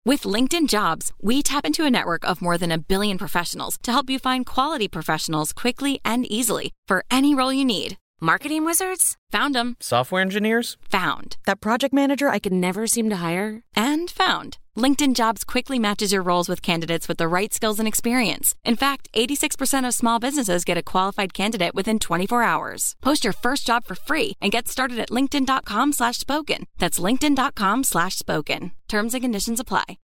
With LinkedIn Jobs, we tap into a network of more than 1 billion professionals to help you find quality professionals quickly and easily for any role you need. Marketing wizards? Found them. Software engineers? Found. That project manager I could never seem to hire? And found. LinkedIn Jobs quickly matches your roles with candidates with the right skills and experience. In fact, 86% of small businesses get a qualified candidate within 24 hours. Post your first job for free and get started at linkedin.com/spoken. That's linkedin.com/spoken. Terms and conditions apply.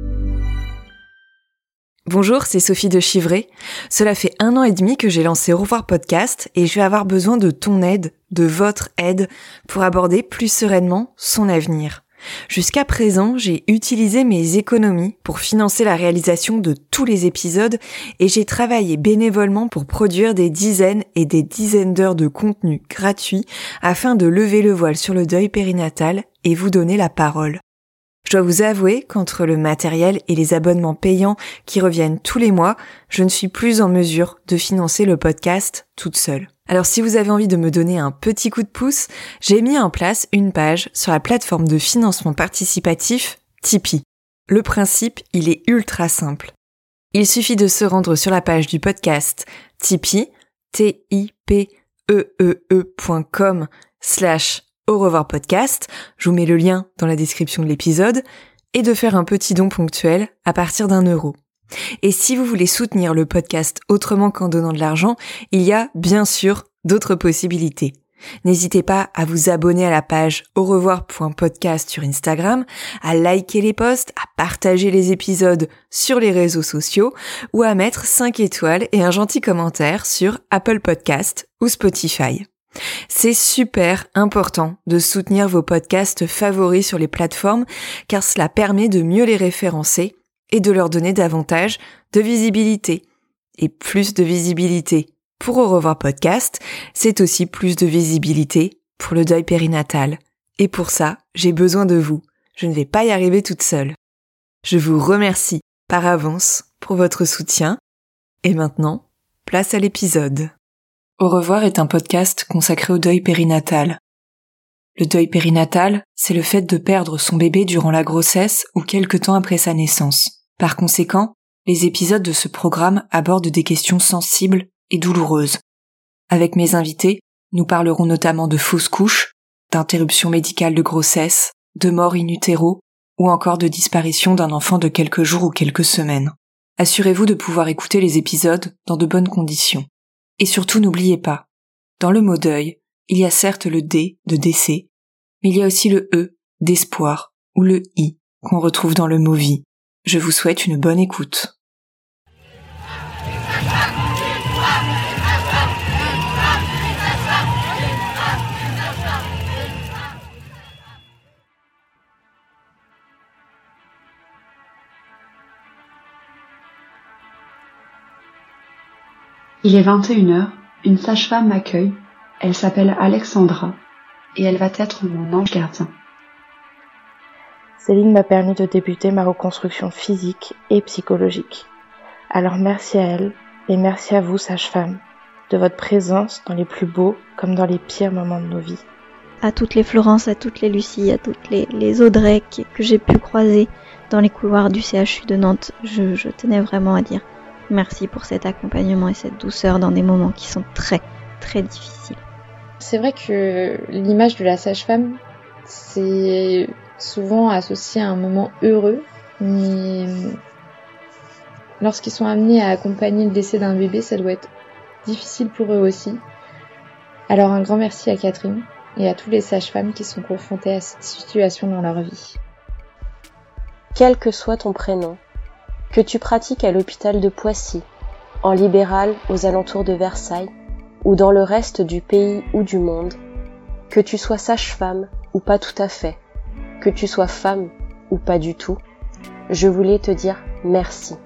Bonjour, c'est Sophie de Chivray. Cela fait 1 an et demi que j'ai lancé Au revoir podcast et je vais avoir besoin de ton aide, de votre aide, pour aborder plus sereinement son avenir. Jusqu'à présent, j'ai utilisé mes économies pour financer la réalisation de tous les épisodes et j'ai travaillé bénévolement pour produire des dizaines et des dizaines d'heures de contenu gratuit afin de lever le voile sur le deuil périnatal et vous donner la parole. Je dois vous avouer qu'entre le matériel et les abonnements payants qui reviennent tous les mois, je ne suis plus en mesure de financer le podcast toute seule. Alors si vous avez envie de me donner un petit coup de pouce, j'ai mis en place une page sur la plateforme de financement participatif Tipeee. Le principe, il est ultra simple. Il suffit de se rendre sur la page du podcast Tipeee, tipeee.com/Au revoir podcast, je vous mets le lien dans la description de l'épisode, et de faire un petit don ponctuel à partir d'€1. Et si vous voulez soutenir le podcast autrement qu'en donnant de l'argent, il y a bien sûr d'autres possibilités. N'hésitez pas à vous abonner à la page au revoir.podcast sur Instagram, à liker les posts, à partager les épisodes sur les réseaux sociaux ou à mettre 5 étoiles et un gentil commentaire sur Apple Podcast ou Spotify. C'est super important de soutenir vos podcasts favoris sur les plateformes car cela permet de mieux les référencer et de leur donner davantage de visibilité. Et plus de visibilité pour Au revoir podcast, c'est aussi plus de visibilité pour le deuil périnatal. Et pour ça, j'ai besoin de vous. Je ne vais pas y arriver toute seule. Je vous remercie par avance pour votre soutien. Et maintenant, place à l'épisode. Au revoir est un podcast consacré au deuil périnatal. Le deuil périnatal, c'est le fait de perdre son bébé durant la grossesse ou quelque temps après sa naissance. Par conséquent, les épisodes de ce programme abordent des questions sensibles et douloureuses. Avec mes invités, nous parlerons notamment de fausses couches, d'interruption médicale de grossesse, de mort in utero ou encore de disparition d'un enfant de quelques jours ou quelques semaines. Assurez-vous de pouvoir écouter les épisodes dans de bonnes conditions. Et surtout n'oubliez pas, dans le mot deuil, il y a certes le D de décès, mais il y a aussi le E d'espoir ou le I qu'on retrouve dans le mot vie. Je vous souhaite une bonne écoute. Il est 21h, une sage-femme m'accueille, elle s'appelle Alexandra, et elle va être mon ange gardien. Céline m'a permis de débuter ma reconstruction physique et psychologique. Alors merci à elle, et merci à vous, sage-femme, de votre présence dans les plus beaux comme dans les pires moments de nos vies. À toutes les Florence, à toutes les Lucie, à toutes les Audrey que j'ai pu croiser dans les couloirs du CHU de Nantes, je tenais vraiment à dire merci pour cet accompagnement et cette douceur dans des moments qui sont très, très difficiles. C'est vrai que l'image de la sage-femme, c'est souvent associé à un moment heureux, mais lorsqu'ils sont amenés à accompagner le décès d'un bébé, ça doit être difficile pour eux aussi. Alors un grand merci à Catherine et à tous les sages-femmes qui sont confrontées à cette situation dans leur vie. Quel que soit ton prénom, que tu pratiques à l'hôpital de Poissy, en libéral aux alentours de Versailles, ou dans le reste du pays ou du monde, que tu sois sage-femme ou pas tout à fait, que tu sois femme ou pas du tout, je voulais te dire merci.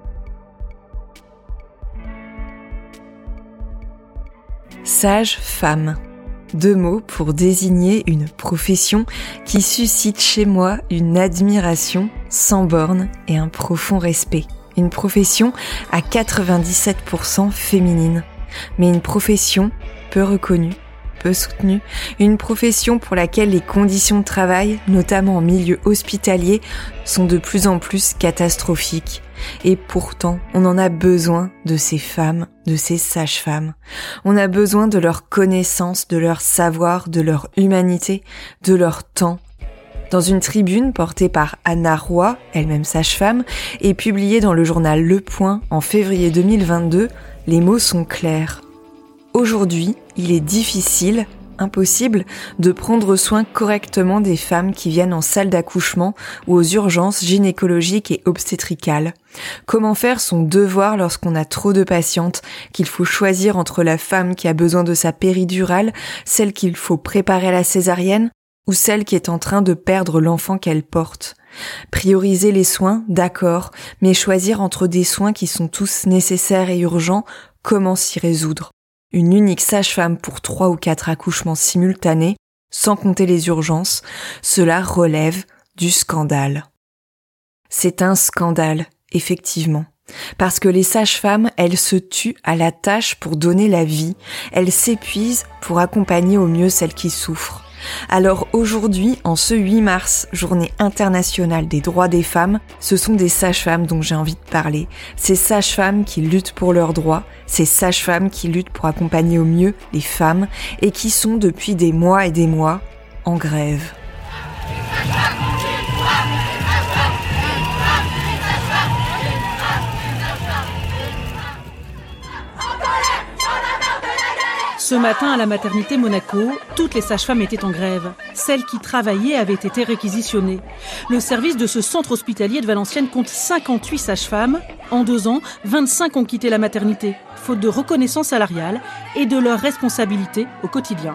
Sage-femme. 2 mots pour désigner une profession qui suscite chez moi une admiration sans borne et un profond respect. Une profession à 97% féminine, mais une profession peu reconnue, peu soutenue, une profession pour laquelle les conditions de travail, notamment en milieu hospitalier, sont de plus en plus catastrophiques. Et pourtant, on en a besoin de ces femmes, de ces sages-femmes. On a besoin de leur connaissance, de leur savoir, de leur humanité, de leur temps. Dans une tribune portée par Anna Roy, elle-même sage-femme, et publiée dans le journal Le Point en février 2022, les mots sont clairs. Aujourd'hui, il est difficile, impossible, de prendre soin correctement des femmes qui viennent en salle d'accouchement ou aux urgences gynécologiques et obstétricales. Comment faire son devoir lorsqu'on a trop de patientes, qu'il faut choisir entre la femme qui a besoin de sa péridurale, celle qu'il faut préparer à la césarienne, ou celle qui est en train de perdre l'enfant qu'elle porte. Prioriser les soins, d'accord, mais choisir entre des soins qui sont tous nécessaires et urgents, comment s'y résoudre? Une unique sage-femme pour 3 ou 4 accouchements simultanés, sans compter les urgences, cela relève du scandale. C'est un scandale, effectivement. Parce que les sages-femmes, elles se tuent à la tâche pour donner la vie, elles s'épuisent pour accompagner au mieux celles qui souffrent. Alors aujourd'hui, en ce 8 mars, journée internationale des droits des femmes, ce sont des sages-femmes dont j'ai envie de parler. Ces sages-femmes qui luttent pour leurs droits, ces sages-femmes qui luttent pour accompagner au mieux les femmes et qui sont depuis des mois et des mois en grève. Ce matin, à la maternité Monaco, toutes les sages-femmes étaient en grève. Celles qui travaillaient avaient été réquisitionnées. Le service de ce centre hospitalier de Valenciennes compte 58 sages-femmes. En 2 ans, 25 ont quitté la maternité, faute de reconnaissance salariale et de leurs responsabilités au quotidien.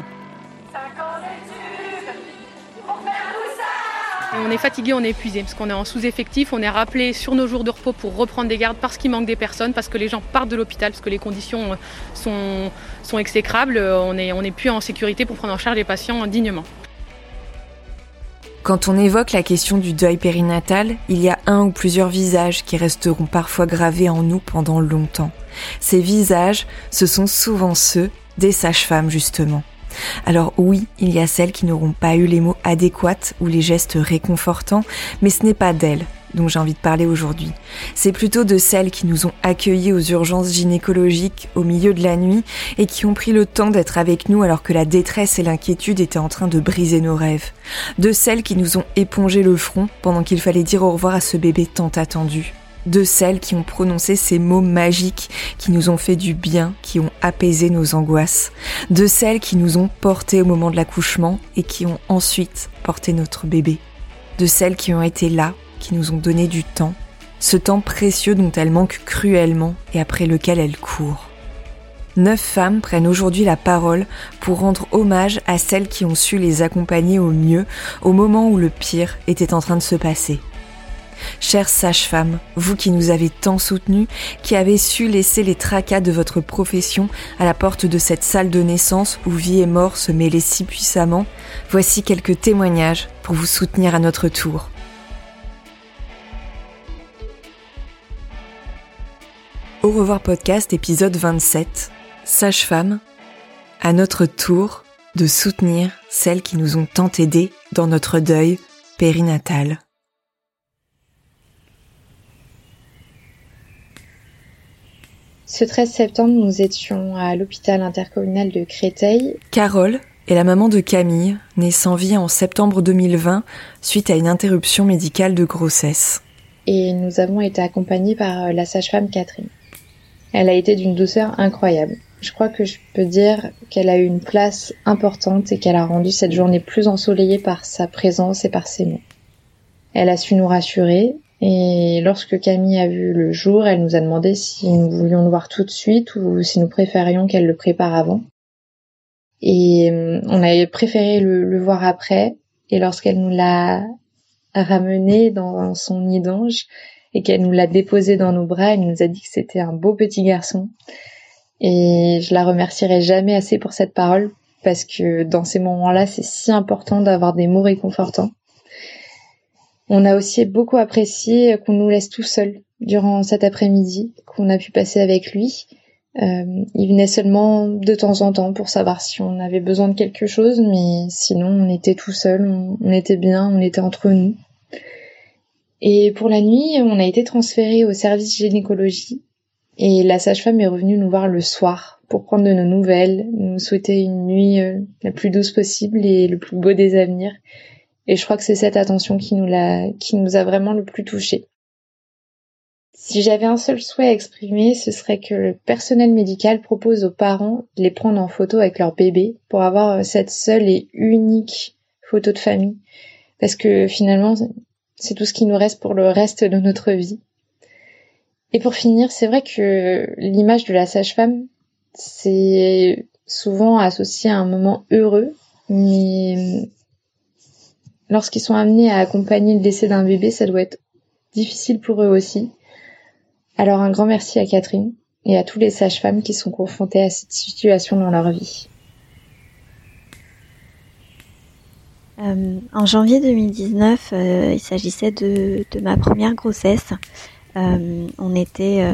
On est fatigué, on est épuisé parce qu'on est en sous-effectif, on est rappelé sur nos jours de repos pour reprendre des gardes parce qu'il manque des personnes, parce que les gens partent de l'hôpital, parce que les conditions sont exécrables, on n'est plus en sécurité pour prendre en charge les patients dignement. Quand on évoque la question du deuil périnatal, il y a un ou plusieurs visages qui resteront parfois gravés en nous pendant longtemps. Ces visages, ce sont souvent ceux des sages-femmes justement. Alors oui, il y a celles qui n'auront pas eu les mots adéquats ou les gestes réconfortants, mais ce n'est pas d'elles dont j'ai envie de parler aujourd'hui. C'est plutôt de celles qui nous ont accueillis aux urgences gynécologiques au milieu de la nuit et qui ont pris le temps d'être avec nous alors que la détresse et l'inquiétude étaient en train de briser nos rêves. De celles qui nous ont épongé le front pendant qu'il fallait dire au revoir à ce bébé tant attendu. De celles qui ont prononcé ces mots magiques qui nous ont fait du bien, qui ont apaisé nos angoisses. De celles qui nous ont portés au moment de l'accouchement et qui ont ensuite porté notre bébé. De celles qui ont été là, qui nous ont donné du temps, ce temps précieux dont elles manquent cruellement et après lequel elles courent. 9 femmes prennent aujourd'hui la parole pour rendre hommage à celles qui ont su les accompagner au mieux au moment où le pire était en train de se passer. Chères sages-femmes, vous qui nous avez tant soutenues, qui avez su laisser les tracas de votre profession à la porte de cette salle de naissance où vie et mort se mêlaient si puissamment, voici quelques témoignages pour vous soutenir à notre tour. Au revoir podcast épisode 27. Sages-femmes, à notre tour de soutenir celles qui nous ont tant aidées dans notre deuil périnatal. Ce 13 septembre, nous étions à l'hôpital intercommunal de Créteil. Carole est la maman de Camille, née sans vie en septembre 2020 suite à une interruption médicale de grossesse. Et nous avons été accompagnés par la sage-femme Catherine. Elle a été d'une douceur incroyable. Je crois que je peux dire qu'elle a eu une place importante et qu'elle a rendu cette journée plus ensoleillée par sa présence et par ses mots. Elle a su nous rassurer. Et lorsque Camille a vu le jour, elle nous a demandé si nous voulions le voir tout de suite ou si nous préférions qu'elle le prépare avant. Et on avait préféré le voir après. Et lorsqu'elle nous l'a ramené dans son nid d'ange et qu'elle nous l'a déposé dans nos bras, elle nous a dit que c'était un beau petit garçon. Et je la remercierai jamais assez pour cette parole parce que dans ces moments-là, c'est si important d'avoir des mots réconfortants. On a aussi beaucoup apprécié qu'on nous laisse tout seuls durant cet après-midi, qu'on a pu passer avec lui, Il venait seulement de temps en temps pour savoir si on avait besoin de quelque chose, mais sinon on était tout seul, on était bien, on était entre nous. Et pour la nuit, on a été transféré au service gynécologie et la sage-femme est revenue nous voir le soir pour prendre de nos nouvelles, nous souhaiter une nuit la plus douce possible et le plus beau des avenirs. Et je crois que c'est cette attention qui nous a vraiment le plus touchés. Si j'avais un seul souhait à exprimer, ce serait que le personnel médical propose aux parents de les prendre en photo avec leur bébé pour avoir cette seule et unique photo de famille. Parce que finalement, c'est tout ce qui nous reste pour le reste de notre vie. Et pour finir, c'est vrai que l'image de la sage-femme, c'est souvent associé à un moment heureux, mais lorsqu'ils sont amenés à accompagner le décès d'un bébé, ça doit être difficile pour eux aussi. Alors un grand merci à Catherine et à tous les sages-femmes qui sont confrontées à cette situation dans leur vie. En janvier 2019, il s'agissait de ma première grossesse. On était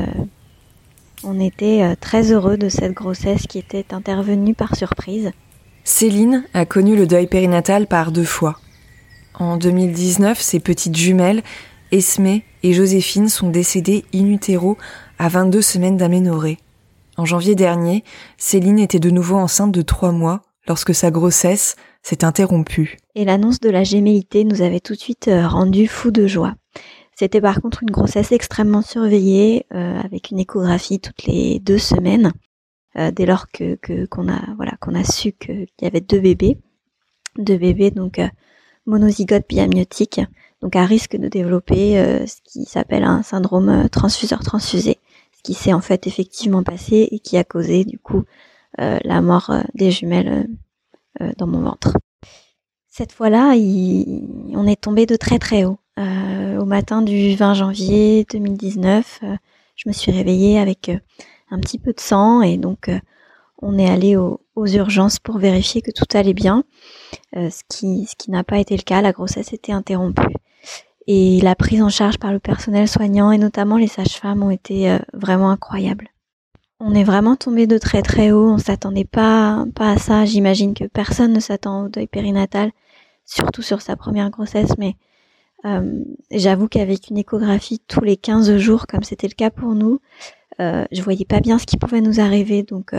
très heureux de cette grossesse qui était intervenue par surprise. Céline a connu le deuil périnatal par 2 fois. En 2019, ses petites jumelles, Esmée et Joséphine, sont décédées in utero à 22 semaines d'aménorrhée. En janvier dernier, Céline était de nouveau enceinte de 3 mois lorsque sa grossesse s'est interrompue. Et l'annonce de la gémellité nous avait tout de suite rendus fous de joie. C'était par contre une grossesse extrêmement surveillée, avec une échographie toutes les 2 semaines, dès lors qu'on a su qu'il y avait 2 bébés donc monozygotes biamniotiques, donc à risque de développer ce qui s'appelle un syndrome transfuseur-transfusé, ce qui s'est en fait effectivement passé et qui a causé du coup la mort des jumelles dans mon ventre. Cette fois-là, on est tombé de très très haut. Au matin du 20 janvier 2019, je me suis réveillée avec un petit peu de sang et donc on est allé aux urgences pour vérifier que tout allait bien, ce qui n'a pas été le cas. La grossesse était interrompue et la prise en charge par le personnel soignant et notamment les sages-femmes ont été vraiment incroyables. On est vraiment tombé de très très haut, on s'attendait pas à ça. J'imagine que personne ne s'attend au deuil périnatal, surtout sur sa première grossesse, mais j'avoue qu'avec une échographie tous les 15 jours, comme c'était le cas pour nous, je voyais pas bien ce qui pouvait nous arriver, donc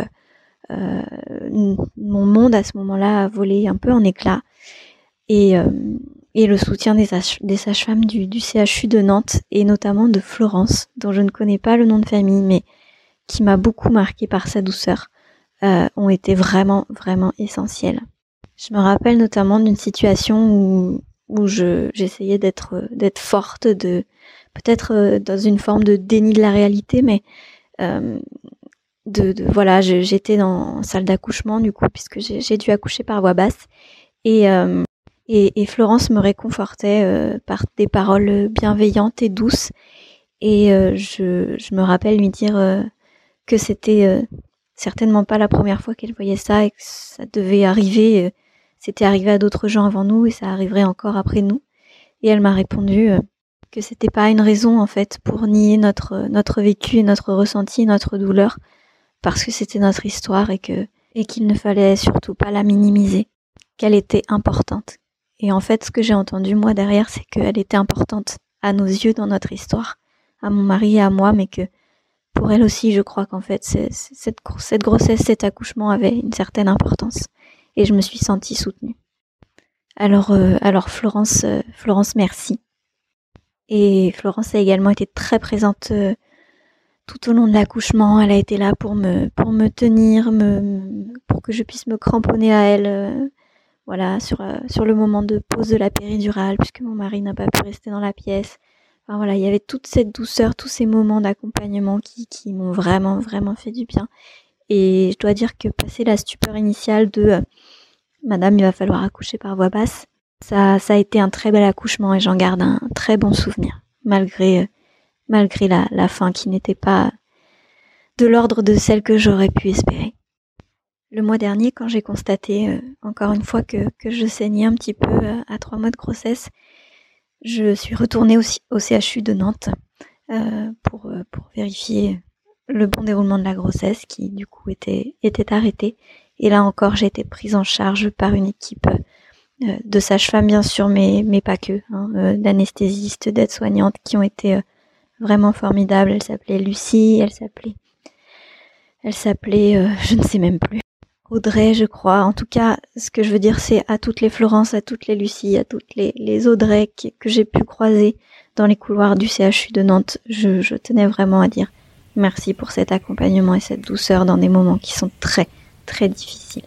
mon monde à ce moment-là a volé un peu en éclats. Et le soutien des sages-femmes du CHU de Nantes, et notamment de Florence, dont je ne connais pas le nom de famille, mais qui m'a beaucoup marquée par sa douceur, ont été vraiment, vraiment essentiels. Je me rappelle notamment d'une situation où j'essayais d'être forte, peut-être dans une forme de déni de la réalité, mais j'étais en salle d'accouchement du coup, puisque j'ai dû accoucher par voie basse, et Florence me réconfortait par des paroles bienveillantes et douces, et je me rappelle lui dire que c'était certainement pas la première fois qu'elle voyait ça et que ça devait arriver, c'était arrivé à d'autres gens avant nous et ça arriverait encore après nous. Et elle m'a répondu que c'était pas une raison en fait pour nier notre vécu et notre ressenti, notre douleur, parce que c'était notre histoire et qu'il ne fallait surtout pas la minimiser, qu'elle était importante. Et en fait, ce que j'ai entendu moi derrière, c'est qu'elle était importante à nos yeux dans notre histoire, à mon mari et à moi, mais que pour elle aussi, je crois qu'en fait, cette grossesse, cet accouchement avait une certaine importance. Et je me suis sentie soutenue. Alors Florence, merci. Et Florence a également été très présente tout au long de l'accouchement. Elle a été là pour me tenir, pour que je puisse me cramponner à elle, sur le moment de pause de la péridurale, puisque mon mari n'a pas pu rester dans la pièce. Enfin, voilà, il y avait toute cette douceur, tous ces moments d'accompagnement qui m'ont vraiment, vraiment fait du bien. Et je dois dire que passer la stupeur initiale de Madame, il va falloir accoucher par voie basse, ça a été un très bel accouchement et j'en garde un très bon souvenir, malgré la fin qui n'était pas de l'ordre de celle que j'aurais pu espérer. Le mois dernier, quand j'ai constaté, encore une fois, que je saignais un petit peu à 3 mois de grossesse, je suis retournée au CHU de Nantes pour vérifier le bon déroulement de la grossesse qui du coup était arrêté. Et là encore, j'ai été prise en charge par une équipe de sages-femmes bien sûr, mais pas que, d'anesthésistes, d'aides-soignantes qui ont été vraiment formidables. Elle s'appelait Lucie, elle s'appelait je ne sais même plus, Audrey je crois. En tout cas, ce que je veux dire, c'est à toutes les Florence, à toutes les Lucie, à toutes les Audrey que j'ai pu croiser dans les couloirs du CHU de Nantes, je tenais vraiment à dire merci pour cet accompagnement et cette douceur dans des moments qui sont très très difficiles.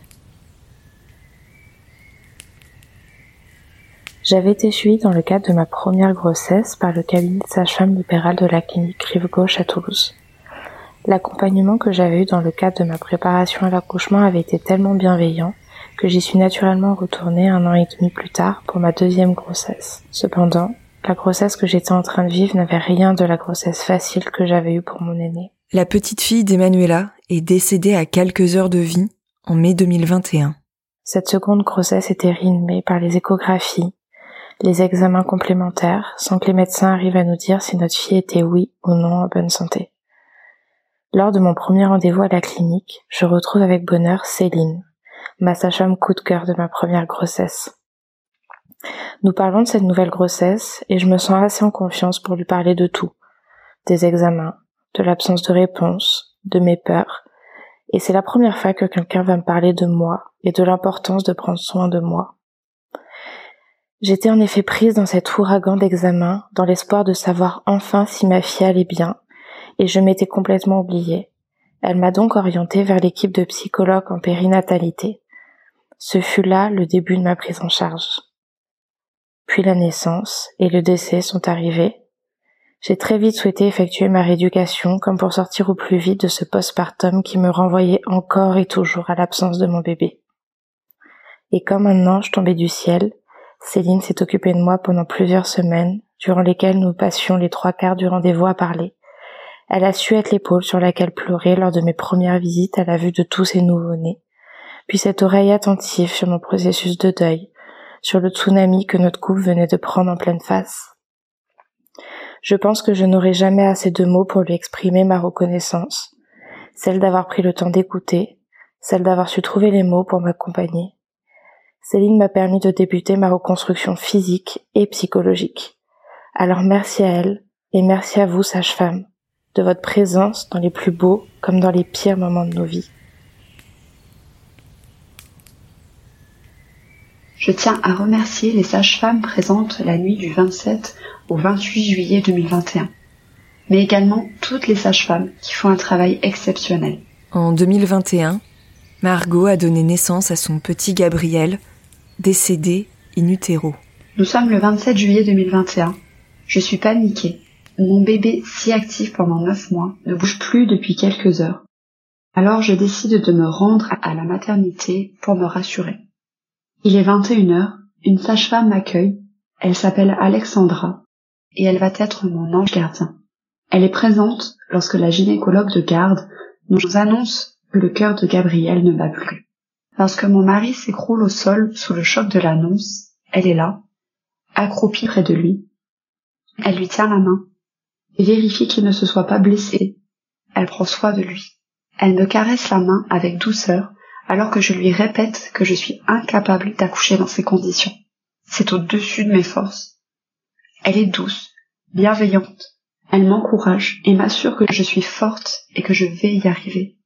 J'avais été suivie dans le cadre de ma première grossesse par le cabinet de sage-femme libérale de la clinique Rive-Gauche à Toulouse. L'accompagnement que j'avais eu dans le cadre de ma préparation à l'accouchement avait été tellement bienveillant que j'y suis naturellement retournée 1 an et demi plus tard pour ma 2e grossesse. Cependant, la grossesse que j'étais en train de vivre n'avait rien de la grossesse facile que j'avais eue pour mon aînée. La petite fille d'Emmanuela est décédée à quelques heures de vie en mai 2021. Cette seconde grossesse était rythmée par les échographies, les examens complémentaires, sans que les médecins arrivent à nous dire si notre fille était oui ou non en bonne santé. Lors de mon premier rendez-vous à la clinique, je retrouve avec bonheur Céline, ma sage-femme coup de cœur de ma première grossesse. Nous parlons de cette nouvelle grossesse et je me sens assez en confiance pour lui parler de tout, des examens, de l'absence de réponse, de mes peurs, et c'est la première fois que quelqu'un va me parler de moi et de l'importance de prendre soin de moi. J'étais en effet prise dans cet ouragan d'examens, dans l'espoir de savoir enfin si ma fille allait bien, et je m'étais complètement oubliée. Elle m'a donc orientée vers l'équipe de psychologues en périnatalité. Ce fut là le début de ma prise en charge. Puis la naissance et le décès sont arrivés. J'ai très vite souhaité effectuer ma rééducation comme pour sortir au plus vite de ce postpartum qui me renvoyait encore et toujours à l'absence de mon bébé. Et comme un ange tombé du ciel, Céline s'est occupée de moi pendant plusieurs semaines, durant lesquelles nous passions les 3/4 du rendez-vous à parler. Elle a su être l'épaule sur laquelle pleurer lors de mes premières visites à la vue de tous ces nouveau-nés, puis cette oreille attentive sur mon processus de deuil, sur le tsunami que notre couple venait de prendre en pleine face. Je pense que je n'aurai jamais assez de mots pour lui exprimer ma reconnaissance, celle d'avoir pris le temps d'écouter, celle d'avoir su trouver les mots pour m'accompagner. Céline m'a permis de débuter ma reconstruction physique et psychologique. Alors merci à elle et merci à vous, sages-femmes, de votre présence dans les plus beaux comme dans les pires moments de nos vies. Je tiens à remercier les sages-femmes présentes la nuit du 27 au 28 juillet 2021, mais également toutes les sages-femmes qui font un travail exceptionnel. En 2021, Margot a donné naissance à son petit Gabriel, décédé in utero. Nous sommes le 27 juillet 2021. Je suis paniquée. Mon bébé, si actif pendant 9 mois, ne bouge plus depuis quelques heures. Alors je décide de me rendre à la maternité pour me rassurer. Il est 21h, une sage-femme m'accueille, elle s'appelle Alexandra, et elle va être mon ange gardien. Elle est présente lorsque la gynécologue de garde nous annonce que le cœur de Gabriel ne bat plus. Lorsque mon mari s'écroule au sol sous le choc de l'annonce, elle est là, accroupie près de lui. Elle lui tient la main et vérifie qu'il ne se soit pas blessé. Elle prend soin de lui. Elle me caresse la main avec douceur alors que je lui répète que je suis incapable d'accoucher dans ces conditions. C'est au-dessus de mes forces. Elle est douce, bienveillante. Elle m'encourage et m'assure que je suis forte et que je vais y arriver.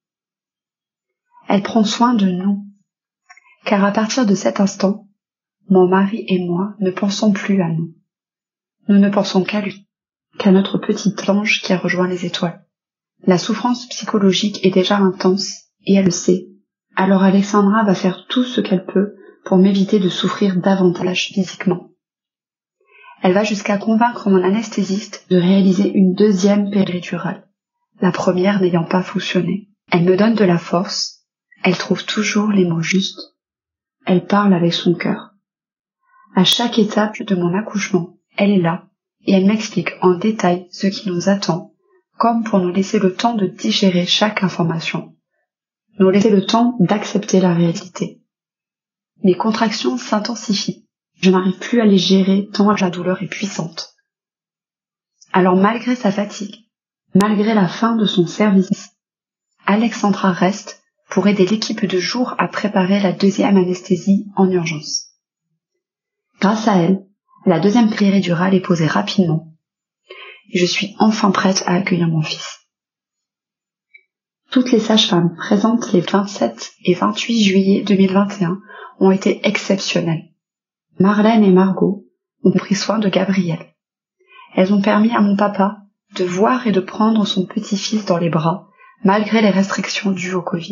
Elle prend soin de nous, car à partir de cet instant, mon mari et moi ne pensons plus à nous. Nous ne pensons qu'à lui, qu'à notre petit ange qui a rejoint les étoiles. La souffrance psychologique est déjà intense et elle le sait. Alors Alexandra va faire tout ce qu'elle peut pour m'éviter de souffrir davantage physiquement. Elle va jusqu'à convaincre mon anesthésiste de réaliser une 2e péridurale, la première n'ayant pas fonctionné. Elle me donne de la force, elle trouve toujours les mots justes, elle parle avec son cœur. À chaque étape de mon accouchement, elle est là et elle m'explique en détail ce qui nous attend, comme pour nous laisser le temps de digérer chaque information, nous laisser le temps d'accepter la réalité. Mes contractions s'intensifient. Je n'arrive plus à les gérer tant la douleur est puissante. Alors malgré sa fatigue, Malgré la fin de son service, Alexandra reste pour aider l'équipe de jour à préparer la 2e anesthésie en urgence. Grâce à elle, la 2e péridurale est posée rapidement et je suis enfin prête à accueillir mon fils. Toutes les sages-femmes présentes les 27 et 28 juillet 2021 ont été exceptionnelles. Marlène et Margot ont pris soin de Gabriel. Elles ont permis à mon papa de voir et de prendre son petit-fils dans les bras, malgré les restrictions dues au Covid.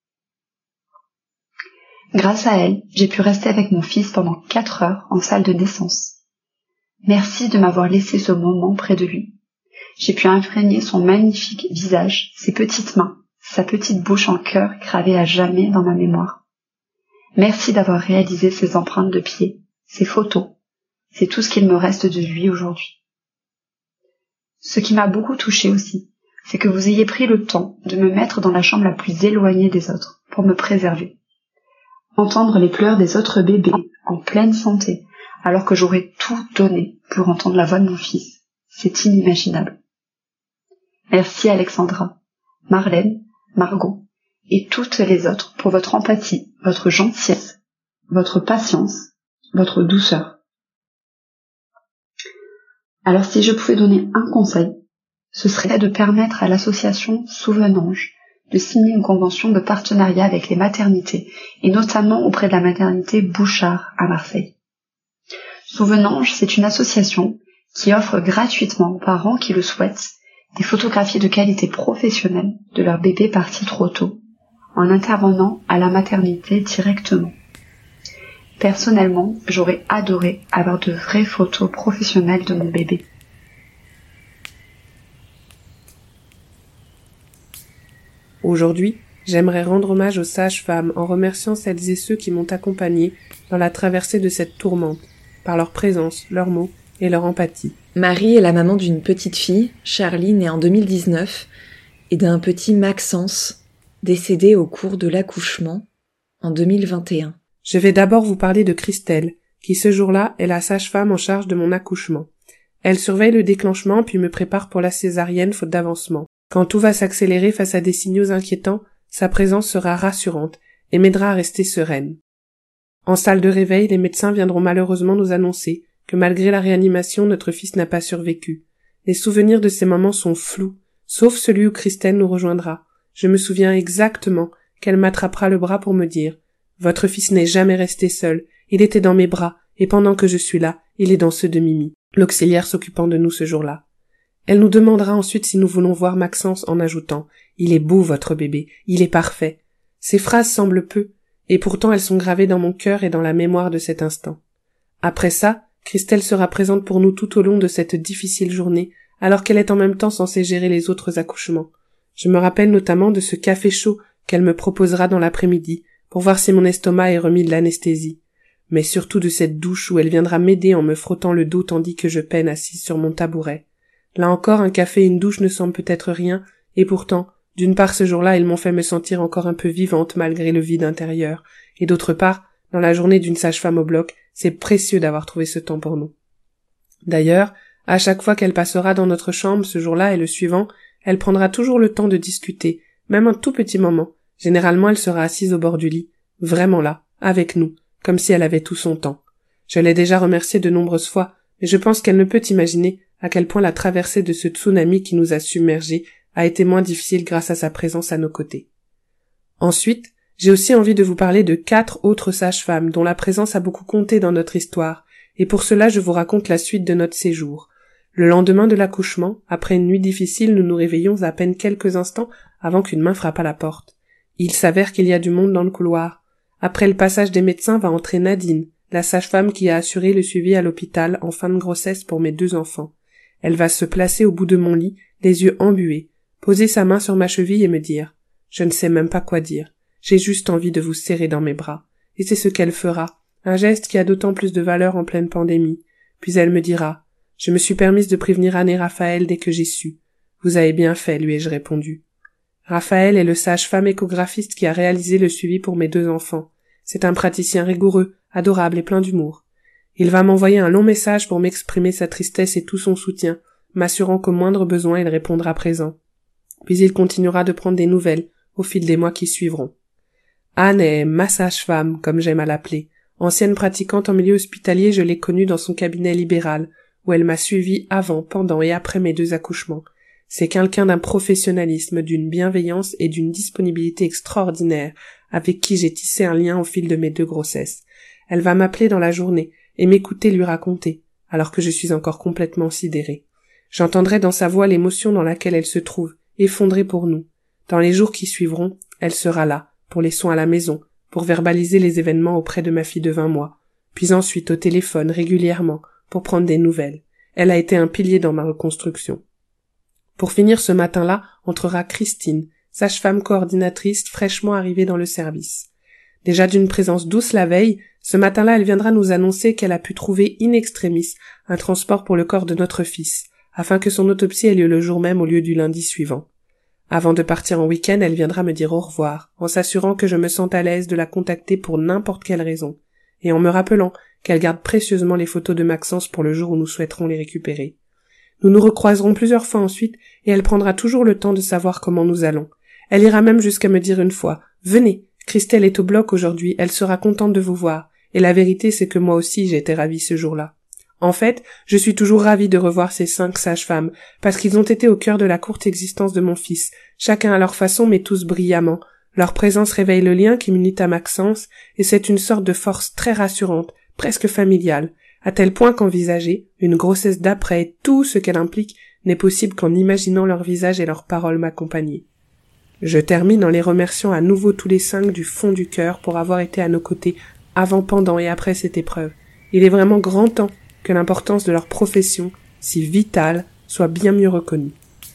Grâce à elles, j'ai pu rester avec mon fils pendant 4 heures en salle de naissance. Merci de m'avoir laissé ce moment près de lui. J'ai pu imprégner son magnifique visage, ses petites mains, sa petite bouche en cœur gravée à jamais dans ma mémoire. Merci d'avoir réalisé ses empreintes de pied, ses photos. C'est tout ce qu'il me reste de lui aujourd'hui. Ce qui m'a beaucoup touchée aussi, c'est que vous ayez pris le temps de me mettre dans la chambre la plus éloignée des autres, pour me préserver. Entendre les pleurs des autres bébés en pleine santé, alors que j'aurais tout donné pour entendre la voix de mon fils, c'est inimaginable. Merci Alexandra, Marlène, Margot et toutes les autres pour votre empathie, votre gentillesse, votre patience, votre douceur. Alors si je pouvais donner un conseil, ce serait de permettre à l'association Souvenange de signer une convention de partenariat avec les maternités, et notamment auprès de la maternité Bouchard à Marseille. Souvenange, c'est une association qui offre gratuitement aux parents qui le souhaitent des photographies de qualité professionnelle de leur bébé parti trop tôt, en intervenant à la maternité directement. Personnellement, j'aurais adoré avoir de vraies photos professionnelles de mon bébé. Aujourd'hui, j'aimerais rendre hommage aux sages-femmes en remerciant celles et ceux qui m'ont accompagnée dans la traversée de cette tourmente, par leur présence, leurs mots et leur empathie. Marie est la maman d'une petite fille, Charlie, née en 2019, et d'un petit Maxence, décédé au cours de l'accouchement en 2021. Je vais d'abord vous parler de Christelle, qui ce jour-là est la sage-femme en charge de mon accouchement. Elle surveille le déclenchement puis me prépare pour la césarienne faute d'avancement. Quand tout va s'accélérer face à des signaux inquiétants, sa présence sera rassurante et m'aidera à rester sereine. En salle de réveil, les médecins viendront malheureusement nous annoncer que malgré la réanimation, notre fils n'a pas survécu. Les souvenirs de ces moments sont flous, sauf celui où Christelle nous rejoindra. Je me souviens exactement qu'elle m'attrapera le bras pour me dire « Votre fils n'est jamais resté seul, il était dans mes bras, et pendant que je suis là, il est dans ceux de Mimi, l'auxiliaire s'occupant de nous ce jour-là. » Elle nous demandera ensuite si nous voulons voir Maxence en ajoutant « Il est beau votre bébé, il est parfait ». Ces phrases semblent peu, et pourtant elles sont gravées dans mon cœur et dans la mémoire de cet instant. Après ça, Christelle sera présente pour nous tout au long de cette difficile journée, alors qu'elle est en même temps censée gérer les autres accouchements. Je me rappelle notamment de ce café chaud qu'elle me proposera dans l'après-midi, pour voir si mon estomac est remis de l'anesthésie. Mais surtout de cette douche où elle viendra m'aider en me frottant le dos tandis que je peine assise sur mon tabouret. Là encore, un café et une douche ne semblent peut-être rien, et pourtant, d'une part ce jour-là, ils m'ont fait me sentir encore un peu vivante malgré le vide intérieur, et d'autre part, dans la journée d'une sage-femme au bloc, c'est précieux d'avoir trouvé ce temps pour nous. D'ailleurs, à chaque fois qu'elle passera dans notre chambre ce jour-là et le suivant, elle prendra toujours le temps de discuter, même un tout petit moment. Généralement, elle sera assise au bord du lit, vraiment là, avec nous, comme si elle avait tout son temps. Je l'ai déjà remerciée de nombreuses fois, mais je pense qu'elle ne peut imaginer à quel point la traversée de ce tsunami qui nous a submergés a été moins difficile grâce à sa présence à nos côtés. Ensuite, j'ai aussi envie de vous parler de 4 autres sages-femmes dont la présence a beaucoup compté dans notre histoire, et pour cela je vous raconte la suite de notre séjour. Le lendemain de l'accouchement, après une nuit difficile, nous nous réveillons à peine quelques instants avant qu'une main frappe à la porte. Il s'avère qu'il y a du monde dans le couloir. Après le passage des médecins va entrer Nadine, la sage-femme qui a assuré le suivi à l'hôpital en fin de grossesse pour mes 2 enfants. Elle va se placer au bout de mon lit, les yeux embués, poser sa main sur ma cheville et me dire « Je ne sais même pas quoi dire. J'ai juste envie de vous serrer dans mes bras. » Et c'est ce qu'elle fera, un geste qui a d'autant plus de valeur en pleine pandémie. Puis elle me dira « Je me suis permise de prévenir Anne et Raphaël dès que j'ai su. »« Vous avez bien fait, lui ai-je répondu. » Raphaël est le sage-femme échographiste qui a réalisé le suivi pour mes 2 enfants. C'est un praticien rigoureux, adorable et plein d'humour. Il va m'envoyer un long message pour m'exprimer sa tristesse et tout son soutien, m'assurant qu'au moindre besoin il répondra présent. Puis il continuera de prendre des nouvelles au fil des mois qui suivront. Anne est ma sage-femme, comme j'aime à l'appeler. Ancienne pratiquante en milieu hospitalier, je l'ai connue dans son cabinet libéral, où elle m'a suivi avant, pendant et après mes 2 accouchements. C'est quelqu'un d'un professionnalisme, d'une bienveillance et d'une disponibilité extraordinaire, avec qui j'ai tissé un lien au fil de mes 2 grossesses. Elle va m'appeler dans la journée et m'écouter lui raconter, alors que je suis encore complètement sidérée. J'entendrai dans sa voix l'émotion dans laquelle elle se trouve, effondrée pour nous. Dans les jours qui suivront, elle sera là, pour les soins à la maison, pour verbaliser les événements auprès de ma fille de 20 mois, puis ensuite au téléphone régulièrement, pour prendre des nouvelles. Elle a été un pilier dans ma reconstruction. Pour finir ce matin-là, entrera Christine, sage-femme coordinatrice fraîchement arrivée dans le service. Déjà d'une présence douce la veille, ce matin-là elle viendra nous annoncer qu'elle a pu trouver in extremis un transport pour le corps de notre fils, afin que son autopsie ait lieu le jour même au lieu du lundi suivant. Avant de partir en week-end, elle viendra me dire au revoir, en s'assurant que je me sente à l'aise de la contacter pour n'importe quelle raison, et en me rappelant qu'elle garde précieusement les photos de Maxence pour le jour où nous souhaiterons les récupérer. Nous nous recroiserons plusieurs fois ensuite, et elle prendra toujours le temps de savoir comment nous allons. Elle ira même jusqu'à me dire une fois « Venez, Christelle est au bloc aujourd'hui, elle sera contente de vous voir. » Et la vérité, c'est que moi aussi j'ai été ravie ce jour-là. En fait, je suis toujours ravie de revoir ces 5 sages-femmes, parce qu'ils ont été au cœur de la courte existence de mon fils, chacun à leur façon mais tous brillamment. Leur présence réveille le lien qui m'unit à Maxence, et c'est une sorte de force très rassurante, presque familiale, à tel point qu'envisager une grossesse d'après et tout ce qu'elle implique n'est possible qu'en imaginant leur visage et leurs paroles m'accompagner. Je termine en les remerciant à nouveau tous les 5 du fond du cœur pour avoir été à nos côtés avant, pendant et après cette épreuve. Il est vraiment grand temps que l'importance de leur profession, si vitale, soit bien mieux reconnue.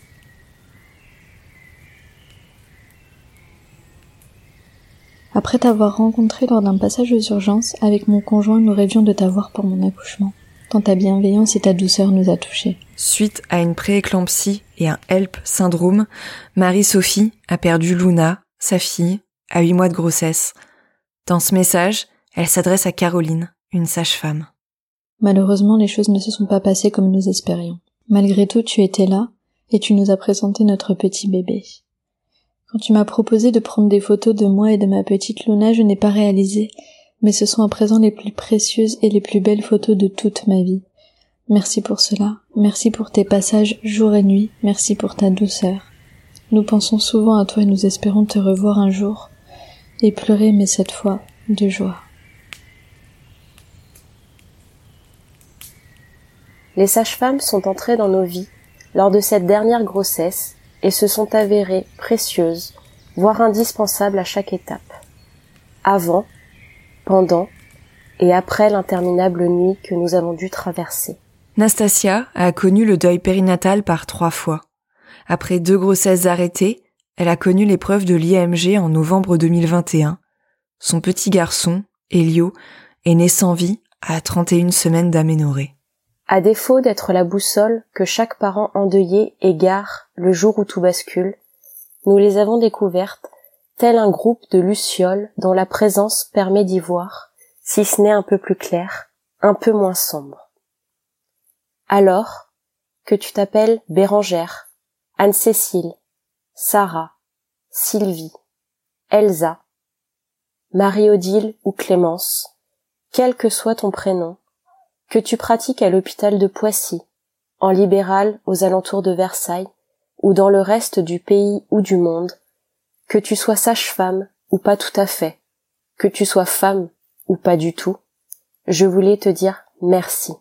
Après t'avoir rencontré lors d'un passage aux urgences, avec mon conjoint, nous rêvions de t'avoir pour mon accouchement. Tant ta bienveillance et ta douceur nous a touchés. Suite à une prééclampsie et un HELP syndrome, Marie-Sophie a perdu Luna, sa fille, à 8 mois de grossesse. Dans ce message, elle s'adresse à Caroline, une sage-femme. Malheureusement, les choses ne se sont pas passées comme nous espérions. Malgré tout, tu étais là et tu nous as présenté notre petit bébé. Quand tu m'as proposé de prendre des photos de moi et de ma petite Luna, je n'ai pas réalisé, mais ce sont à présent les plus précieuses et les plus belles photos de toute ma vie. Merci pour cela, merci pour tes passages jour et nuit, merci pour ta douceur. Nous pensons souvent à toi et nous espérons te revoir un jour et pleurer, mais cette fois de joie. Les sages-femmes sont entrées dans nos vies lors de cette dernière grossesse et se sont avérées précieuses, voire indispensables à chaque étape. Avant, pendant et après l'interminable nuit que nous avons dû traverser. Nastasia a connu le deuil périnatal par 3 fois. Après 2 grossesses arrêtées, elle a connu l'épreuve de l'IMG en novembre 2021. Son petit garçon, Elio, est né sans vie à 31 semaines d'aménorrhée. À défaut d'être la boussole que chaque parent endeuillé égare le jour où tout bascule, nous les avons découvertes tel un groupe de lucioles dont la présence permet d'y voir, si ce n'est un peu plus clair, un peu moins sombre. Alors que tu t'appelles Bérangère, Anne-Cécile, Sarah, Sylvie, Elsa, Marie-Odile ou Clémence, quel que soit ton prénom, que tu pratiques à l'hôpital de Poissy, en libéral aux alentours de Versailles, ou dans le reste du pays ou du monde, que tu sois sage-femme ou pas tout à fait, que tu sois femme ou pas du tout, je voulais te dire merci.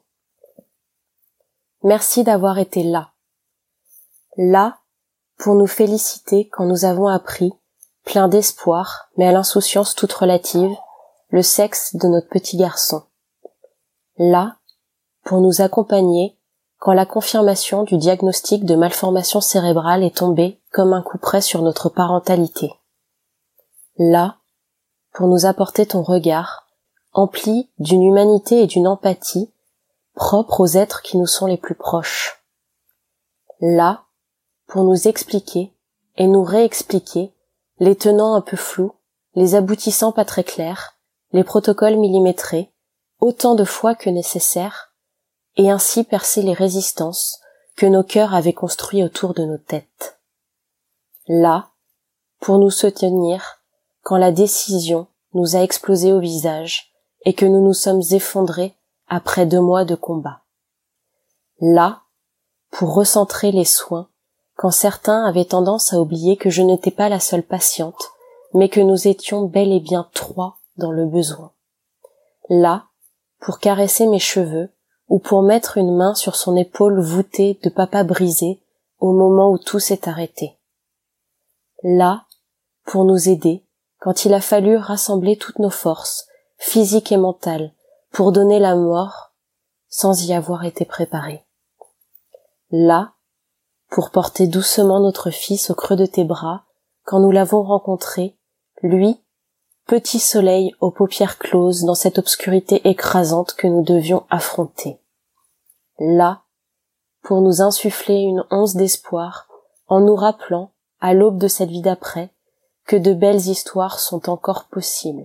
Merci d'avoir été là. Là, pour nous féliciter quand nous avons appris, plein d'espoir, mais à l'insouciance toute relative, le sexe de notre petit garçon. Là, pour nous accompagner quand la confirmation du diagnostic de malformation cérébrale est tombée comme un coup près sur notre parentalité. Là, pour nous apporter ton regard, empli d'une humanité et d'une empathie propres aux êtres qui nous sont les plus proches. Là, pour nous expliquer et nous réexpliquer les tenants un peu flous, les aboutissants pas très clairs, les protocoles millimétrés, autant de fois que nécessaire, et ainsi percer les résistances que nos cœurs avaient construit autour de nos têtes. Là, pour nous soutenir, quand la décision nous a explosé au visage et que nous nous sommes effondrés après 2 mois de combat. Là, pour recentrer les soins, quand certains avaient tendance à oublier que je n'étais pas la seule patiente, mais que nous étions bel et bien 3 dans le besoin. Là, pour caresser mes cheveux, ou pour mettre une main sur son épaule voûtée de papa brisé au moment où tout s'est arrêté. Là, pour nous aider, quand il a fallu rassembler toutes nos forces, physiques et mentales, pour donner la mort, sans y avoir été préparés. Là, pour porter doucement notre fils au creux de tes bras, quand nous l'avons rencontré, lui, petit soleil aux paupières closes dans cette obscurité écrasante que nous devions affronter. Là, pour nous insuffler une once d'espoir, en nous rappelant, à l'aube de cette vie d'après, que de belles histoires sont encore possibles.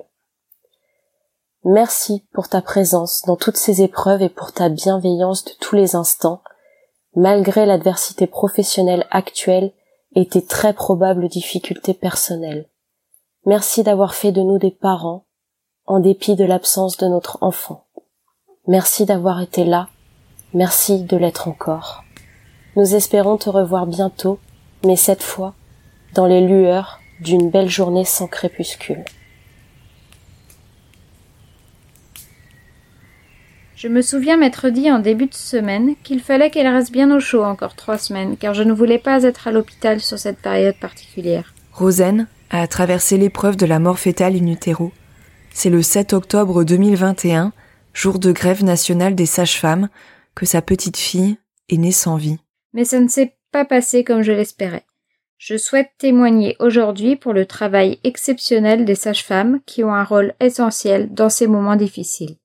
Merci pour ta présence dans toutes ces épreuves et pour ta bienveillance de tous les instants, malgré l'adversité professionnelle actuelle et tes très probables difficultés personnelles. Merci d'avoir fait de nous des parents, en dépit de l'absence de notre enfant. Merci d'avoir été là, merci de l'être encore. Nous espérons te revoir bientôt, mais cette fois, dans les lueurs d'une belle journée sans crépuscule. Je me souviens m'être dit en début de semaine qu'il fallait qu'elle reste bien au chaud encore 3 semaines, car je ne voulais pas être à l'hôpital sur cette période particulière. Rosen a traversé l'épreuve de la mort fœtale in utero. C'est le 7 octobre 2021, jour de grève nationale des sages-femmes, que sa petite fille est née sans vie. Mais ça ne s'est pas passé comme je l'espérais. Je souhaite témoigner aujourd'hui pour le travail exceptionnel des sages-femmes qui ont un rôle essentiel dans ces moments difficiles.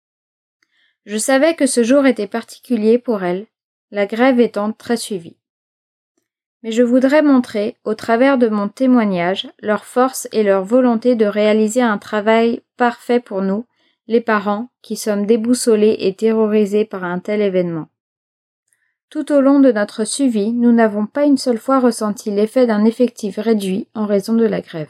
Je savais que ce jour était particulier pour elles, la grève étant très suivie. Mais je voudrais montrer, au travers de mon témoignage, leur force et leur volonté de réaliser un travail parfait pour nous, les parents, qui sommes déboussolés et terrorisés par un tel événement. Tout au long de notre suivi, nous n'avons pas une seule fois ressenti l'effet d'un effectif réduit en raison de la grève.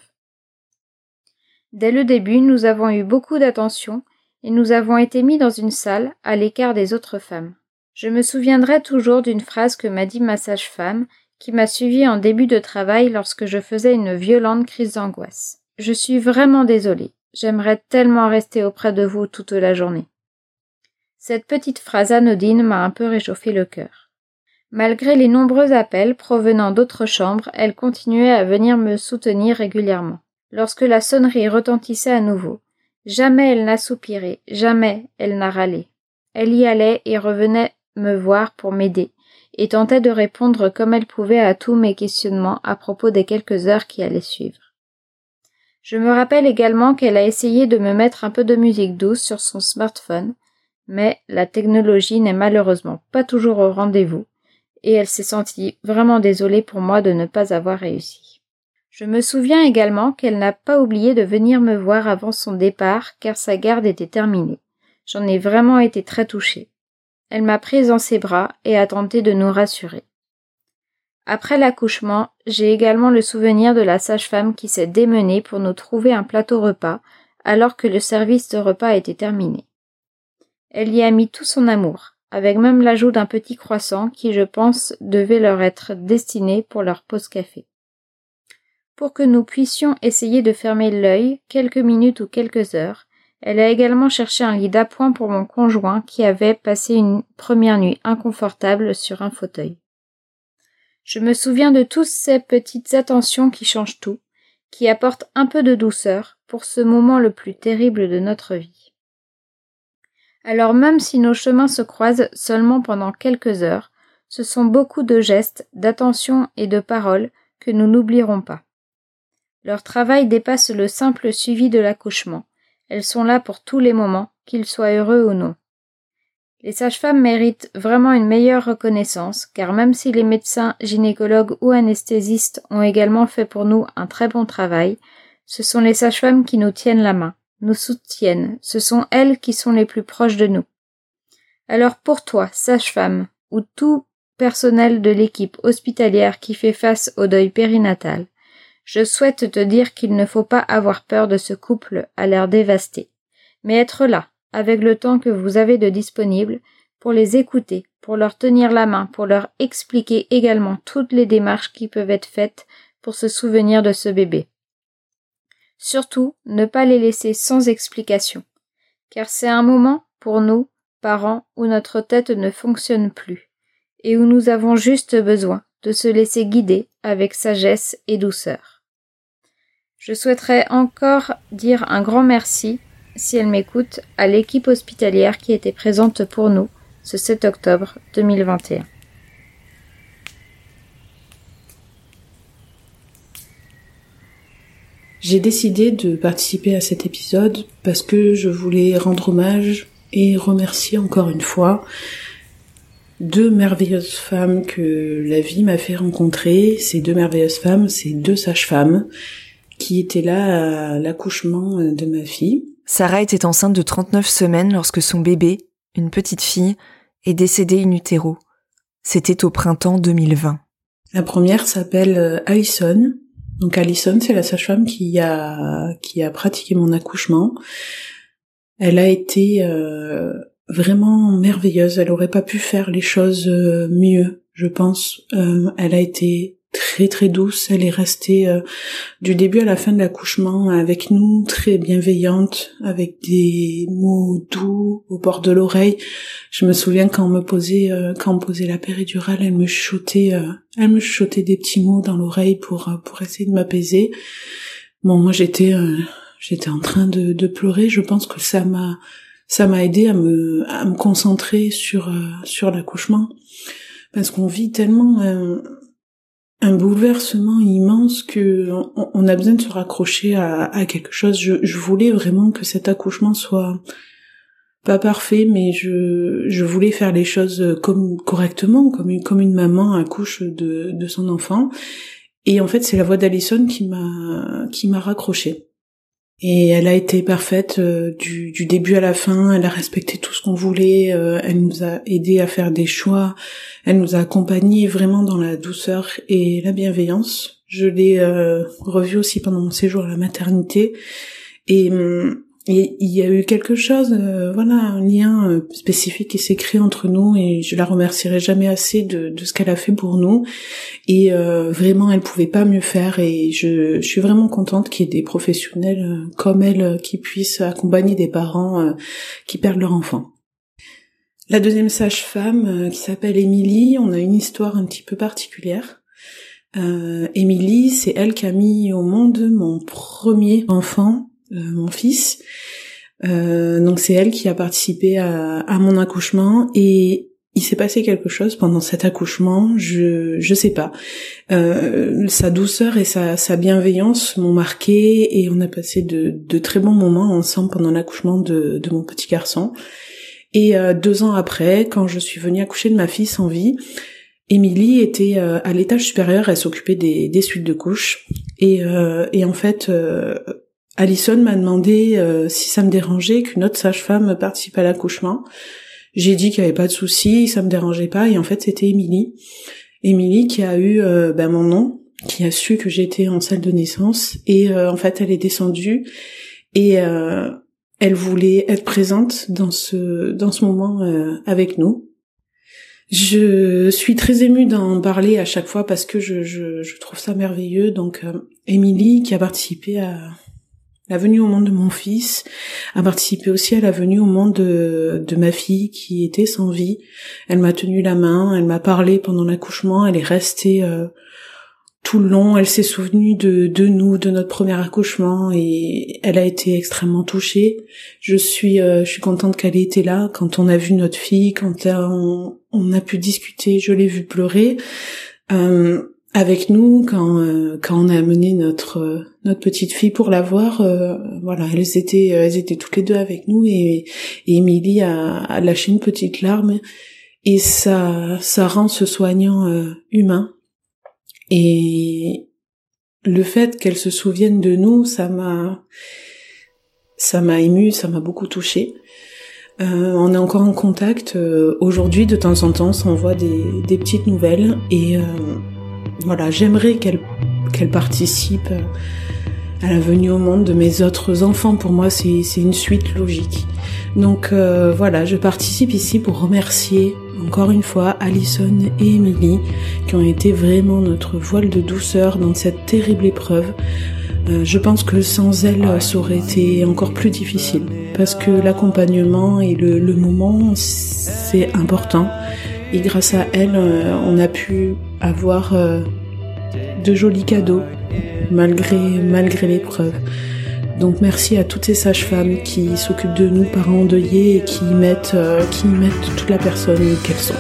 Dès le début, nous avons eu beaucoup d'attention et nous avons été mis dans une salle à l'écart des autres femmes. Je me souviendrai toujours d'une phrase que m'a dit ma sage-femme qui m'a suivie en début de travail lorsque je faisais une violente crise d'angoisse. « Je suis vraiment désolée. J'aimerais tellement rester auprès de vous toute la journée. » Cette petite phrase anodine m'a un peu réchauffé le cœur. Malgré les nombreux appels provenant d'autres chambres, elle continuait à venir me soutenir régulièrement. Lorsque la sonnerie retentissait à nouveau, jamais elle n'a soupiré, jamais elle n'a râlé. Elle y allait et revenait me voir pour m'aider, et tentait de répondre comme elle pouvait à tous mes questionnements à propos des quelques heures qui allaient suivre. Je me rappelle également qu'elle a essayé de me mettre un peu de musique douce sur son smartphone, mais la technologie n'est malheureusement pas toujours au rendez-vous, et elle s'est sentie vraiment désolée pour moi de ne pas avoir réussi. Je me souviens également qu'elle n'a pas oublié de venir me voir avant son départ car sa garde était terminée. J'en ai vraiment été très touchée. Elle m'a prise dans ses bras et a tenté de nous rassurer. Après l'accouchement, j'ai également le souvenir de la sage-femme qui s'est démenée pour nous trouver un plateau repas alors que le service de repas était terminé. Elle y a mis tout son amour, avec même l'ajout d'un petit croissant qui, je pense, devait leur être destiné pour leur pause café. Pour que nous puissions essayer de fermer l'œil quelques minutes ou quelques heures, elle a également cherché un lit d'appoint pour mon conjoint qui avait passé une première nuit inconfortable sur un fauteuil. Je me souviens de toutes ces petites attentions qui changent tout, qui apportent un peu de douceur pour ce moment le plus terrible de notre vie. Alors même si nos chemins se croisent seulement pendant quelques heures, ce sont beaucoup de gestes, d'attention et de paroles que nous n'oublierons pas. Leur travail dépasse le simple suivi de l'accouchement. Elles sont là pour tous les moments, qu'ils soient heureux ou non. Les sages-femmes méritent vraiment une meilleure reconnaissance, car même si les médecins, gynécologues ou anesthésistes ont également fait pour nous un très bon travail, ce sont les sages-femmes qui nous tiennent la main, nous soutiennent, ce sont elles qui sont les plus proches de nous. Alors pour toi, sage-femme, ou tous personnel de l'équipe hospitalière qui fait face au deuil périnatal, je souhaite te dire qu'il ne faut pas avoir peur de ce couple à l'air dévasté, mais être là, avec le temps que vous avez de disponible, pour les écouter, pour leur tenir la main, pour leur expliquer également toutes les démarches qui peuvent être faites pour se souvenir de ce bébé. Surtout, ne pas les laisser sans explication, car c'est un moment, pour nous, parents, où notre tête ne fonctionne plus, et où nous avons juste besoin de se laisser guider avec sagesse et douceur. Je souhaiterais encore dire un grand merci, si elle m'écoute, à l'équipe hospitalière qui était présente pour nous ce 7 octobre 2021. J'ai décidé de participer à cet épisode parce que je voulais rendre hommage et remercier encore une fois 2 merveilleuses femmes que la vie m'a fait rencontrer. Ces 2 merveilleuses femmes, c'est 2 sages-femmes qui étaient là à l'accouchement de ma fille. Sarah était enceinte de 39 semaines lorsque son bébé, une petite fille, est décédé in utero. C'était au printemps 2020. La première s'appelle Alison. Donc Alison, c'est la sage-femme qui a pratiqué mon accouchement. Elle a été vraiment merveilleuse. Elle aurait pas pu faire les choses mieux, je pense. Elle a été très très douce. Elle est restée du début à la fin de l'accouchement avec nous, très bienveillante, avec des mots doux au bord de l'oreille. Je me souviens quand on me posait la péridurale, elle me chuchotait des petits mots dans l'oreille pour essayer de m'apaiser. Bon, moi j'étais en train de pleurer. Je pense que ça m'a aidé à me concentrer sur l'accouchement, parce qu'on vit tellement un bouleversement immense que on a besoin de se raccrocher à quelque chose. Je voulais vraiment que cet accouchement soit pas parfait, mais je voulais faire les choses correctement, comme une maman accouche de son enfant. Et en fait, c'est la voix d'Alison qui m'a raccrochée. Et elle a été parfaite du début à la fin. Elle a respecté tout ce qu'on voulait. Elle nous a aidé à faire des choix. Elle nous a accompagnés vraiment dans la douceur et la bienveillance. Je l'ai revue aussi pendant mon séjour à la maternité. Et il y a eu quelque chose, un lien spécifique qui s'est créé entre nous, et je la remercierai jamais assez de ce qu'elle a fait pour nous. Et vraiment, elle pouvait pas mieux faire, et je suis vraiment contente qu'il y ait des professionnels comme elle qui puissent accompagner des parents qui perdent leur enfant. La deuxième sage-femme qui s'appelle Émilie, on a une histoire un petit peu particulière. Émilie, c'est elle qui a mis au monde mon premier enfant, mon fils. Donc c'est elle qui a participé à mon accouchement, et il s'est passé quelque chose pendant cet accouchement, je sais pas. Sa douceur et sa bienveillance m'ont marquée, et on a passé de très bons moments ensemble pendant l'accouchement de mon petit garçon. Et 2 ans après, quand je suis venue accoucher de ma fille sans vie, Émilie était à l'étage supérieur, elle s'occupait des suites de couches. Et en fait, Alison m'a demandé si ça me dérangeait qu'une autre sage-femme participe à l'accouchement. J'ai dit qu'il n'y avait pas de souci, ça me dérangeait pas, et en fait c'était Émilie. Émilie qui a eu mon nom, qui a su que j'étais en salle de naissance, et en fait elle est descendue, et elle voulait être présente dans ce moment avec nous. Je suis très émue d'en parler à chaque fois parce que je trouve ça merveilleux. Donc Émilie, qui a participé à la venue au monde de mon fils, a participé aussi à la venue au monde de ma fille qui était sans vie. Elle m'a tenu la main, elle m'a parlé pendant l'accouchement, elle est restée tout le long, elle s'est souvenue de nous, de notre premier accouchement, et elle a été extrêmement touchée. Je suis contente qu'elle ait été là quand on a vu notre fille, quand on a pu discuter, je l'ai vue pleurer avec nous quand on a amené notre petite fille pour la voir. Elles étaient toutes les deux avec nous, et Émilie a lâché une petite larme, et ça rend ce soignant humain. Et le fait qu'elle se souvienne de nous, ça m'a émue, ça m'a beaucoup touchée. On est encore en contact. Aujourd'hui, de temps en temps, on s'envoie des petites nouvelles. Et voilà, j'aimerais qu'elle participe à la venue au monde de mes autres enfants. Pour moi, c'est une suite logique. Donc voilà, je participe ici pour remercier encore une fois Alison et Émilie, qui ont été vraiment notre voile de douceur dans cette terrible épreuve. Je pense que sans elles, ça aurait été encore plus difficile, parce que l'accompagnement et le moment, c'est important. Et grâce à elles, on a pu avoir de jolis cadeaux, malgré l'épreuve. Donc merci à toutes ces sages-femmes qui s'occupent de nous, parents endeuillés, et qui y mettent toute la personne qu'elles sont.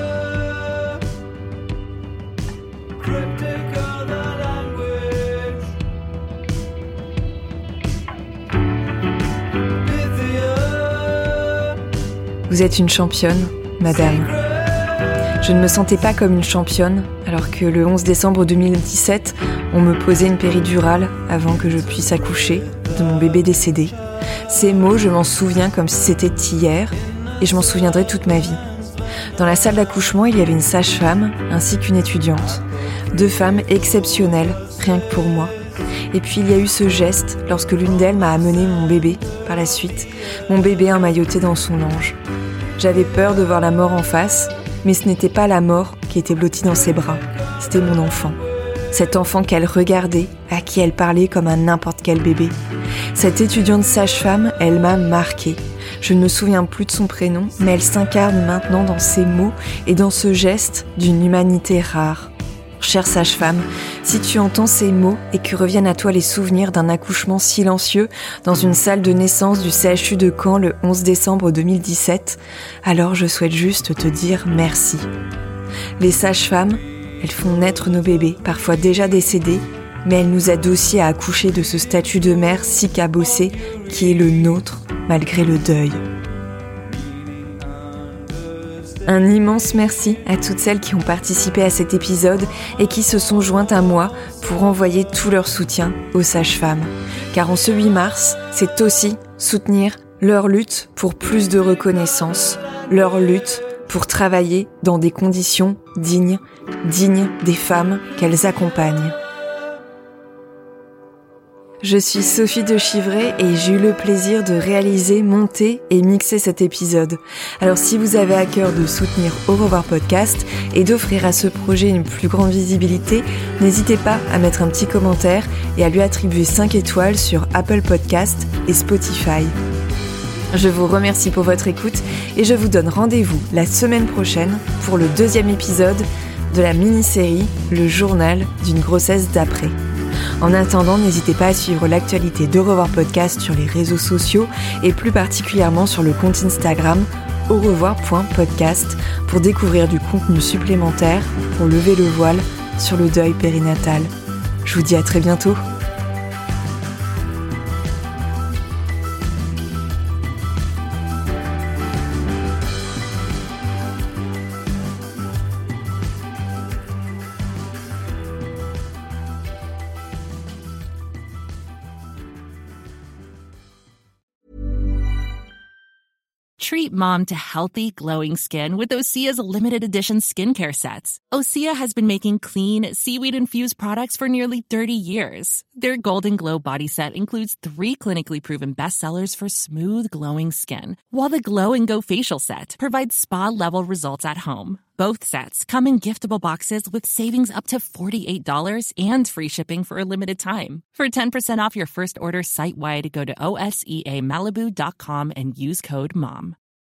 Vous êtes une championne, madame. Je ne me sentais pas comme une championne, alors que le 11 décembre 2017, on me posait une péridurale avant que je puisse accoucher de mon bébé décédé. Ces mots, je m'en souviens comme si c'était hier, et je m'en souviendrai toute ma vie. Dans la salle d'accouchement, il y avait une sage-femme ainsi qu'une étudiante. 2 femmes exceptionnelles, rien que pour moi. Et puis il y a eu ce geste lorsque l'une d'elles m'a amené mon bébé par la suite, mon bébé emmailloté dans son ange. J'avais peur de voir la mort en face, mais ce n'était pas la mort qui était blottie dans ses bras, c'était mon enfant. Cet enfant qu'elle regardait, à qui elle parlait comme à n'importe quel bébé. Cette étudiante sage-femme, elle m'a marquée. Je ne me souviens plus de son prénom, mais elle s'incarne maintenant dans ses mots et dans ce geste d'une humanité rare. Chère sage-femme, si tu entends ces mots et que reviennent à toi les souvenirs d'un accouchement silencieux dans une salle de naissance du CHU de Caen le 11 décembre 2017, alors je souhaite juste te dire merci. Les sages-femmes, elles font naître nos bébés, parfois déjà décédés, mais elles nous aident aussi à accoucher de ce statut de mère si cabossé qui est le nôtre malgré le deuil. Un immense merci à toutes celles qui ont participé à cet épisode et qui se sont jointes à moi pour envoyer tout leur soutien aux sages-femmes. Car en ce 8 mars, c'est aussi soutenir leur lutte pour plus de reconnaissance, leur lutte pour travailler dans des conditions dignes des femmes qu'elles accompagnent. Je suis Sophie de Chivray et j'ai eu le plaisir de réaliser, monter et mixer cet épisode. Alors si vous avez à cœur de soutenir Au revoir podcast et d'offrir à ce projet une plus grande visibilité, n'hésitez pas à mettre un petit commentaire et à lui attribuer 5 étoiles sur Apple Podcast et Spotify. Je vous remercie pour votre écoute et je vous donne rendez-vous la semaine prochaine pour le 2e épisode de la mini-série Le journal d'une grossesse d'après. En attendant, n'hésitez pas à suivre l'actualité d'Au revoir podcast sur les réseaux sociaux et plus particulièrement sur le compte Instagram aurevoir.podcast pour découvrir du contenu supplémentaire pour lever le voile sur le deuil périnatal. Je vous dis à très bientôt. Treat mom to healthy, glowing skin with Osea's limited edition skincare sets. Osea has been making clean, seaweed-infused products for nearly 30 years. Their Golden Glow body set includes 3 clinically proven bestsellers for smooth, glowing skin, while the Glow and Go facial set provides spa-level results at home. Both sets come in giftable boxes with savings up to $48 and free shipping for a limited time. For 10% off your first order site-wide, go to OSEAMalibu.com and use code MOM.